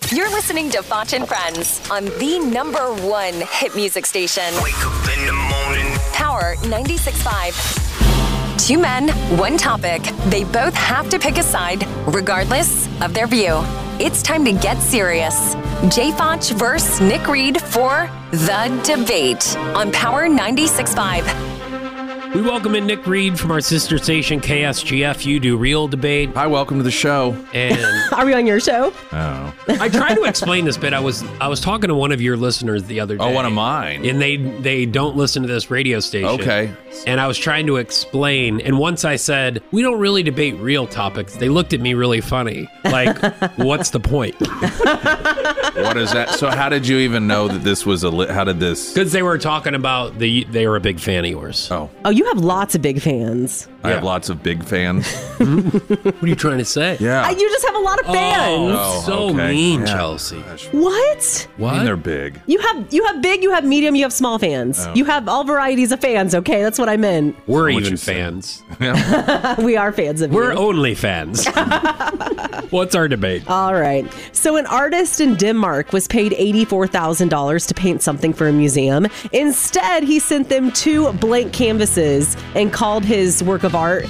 You're listening to Foch and Friends on the #1 hit music station. Wake up in the morning. Power 96.5. Two men, one topic. They both have to pick a side, regardless of their view. It's time to get serious. Jay Foch versus Nick Reed for The Debate on Power 96.5. We welcome in Nick Reed from our sister station, KSGF. You do Real Debate. Hi, welcome to the show. And Are we on your show? Oh. I tried to explain this bit. I was talking to one of your listeners the other day. Oh, one of mine. And they don't listen to this radio station. Okay. And I was trying to explain. And once I said, we don't really debate real topics, they looked at me really funny. Like, what's the point? What is that? So how did you even know that this was how did this? Because they were talking about they were a big fan of yours. Oh, You have lots of big fans. I have lots of big fans. What are you trying to say? Yeah. You just have a lot of fans. Oh, so okay. mean, Yeah. Chelsea. What? What? I mean, they're big. You have big, you have medium, you have small fans. Oh. You have all varieties of fans, okay? That's what I meant. We're What even you said. fans. Yeah. We are fans of We're you. only fans. What's our debate? All right. So an artist in Denmark was paid $84,000 to paint something for a museum. Instead, he sent them 2 blank canvases and called his work of art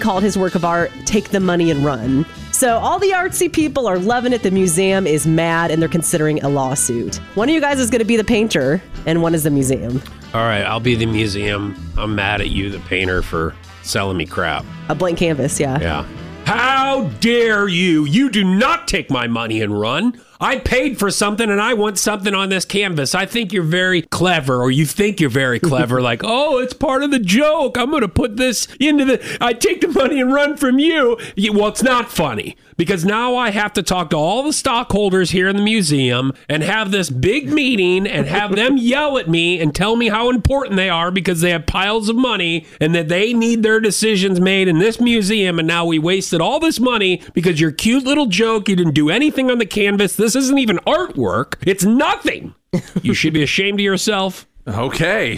Take the Money and Run. So all the artsy people are loving it. The museum is mad and they're considering a lawsuit. One of you guys is going to be the painter and one is the museum. All right, I'll be the museum. I'm mad at you, the painter, for selling me crap. A blank canvas, yeah. Yeah. How dare you? You do not take my money and run. I paid for something and I want something on this canvas. I think you're very clever, or you think you're very clever. Like, oh, it's part of the joke. I'm going to put this into I take the money and run from you. Well, it's not funny because now I have to talk to all the stockholders here in the museum and have this big meeting and have them yell at me and tell me how important they are because they have piles of money and that they need their decisions made in this museum. And now we wasted all this money because your cute little joke, you didn't do anything on the canvas. This isn't even artwork. It's nothing. You should be ashamed of yourself. Okay.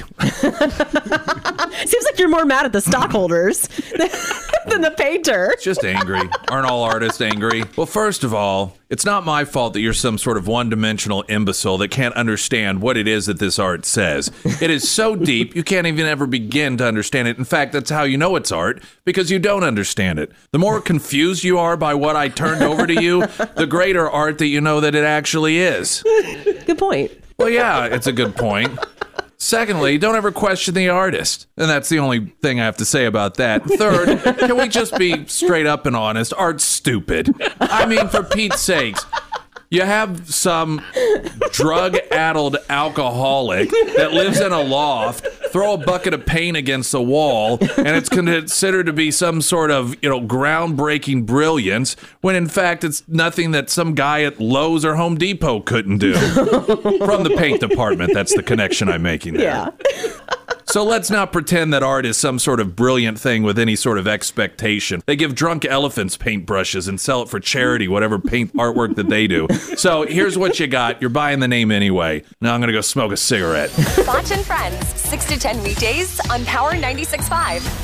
Seems like you're more mad at the stockholders than the painter. It's just angry. Aren't all artists angry? Well, first of all, it's not my fault that you're some sort of one-dimensional imbecile that can't understand what it is that this art says. It is so deep, you can't even ever begin to understand it. In fact, that's how you know it's art, because you don't understand it. The more confused you are by what I turned over to you, the greater art that you know that it actually is. Good point. Well, yeah, it's a good point. Secondly, don't ever question the artist. And that's the only thing I have to say about that. Third, can we just be straight up and honest? Art's stupid. I mean, for Pete's sakes. You have some drug-addled alcoholic that lives in a loft, throw a bucket of paint against the wall, and it's considered to be some sort of, groundbreaking brilliance, when in fact it's nothing that some guy at Lowe's or Home Depot couldn't do. From the paint department, that's the connection I'm making there. Yeah. So let's not pretend that art is some sort of brilliant thing with any sort of expectation. They give drunk elephants paintbrushes and sell it for charity, whatever paint artwork that they do. So here's what you got. You're buying the name anyway. Now I'm going to go smoke a cigarette. Foch and Friends, 6 to 10 weekdays on Power 96.5.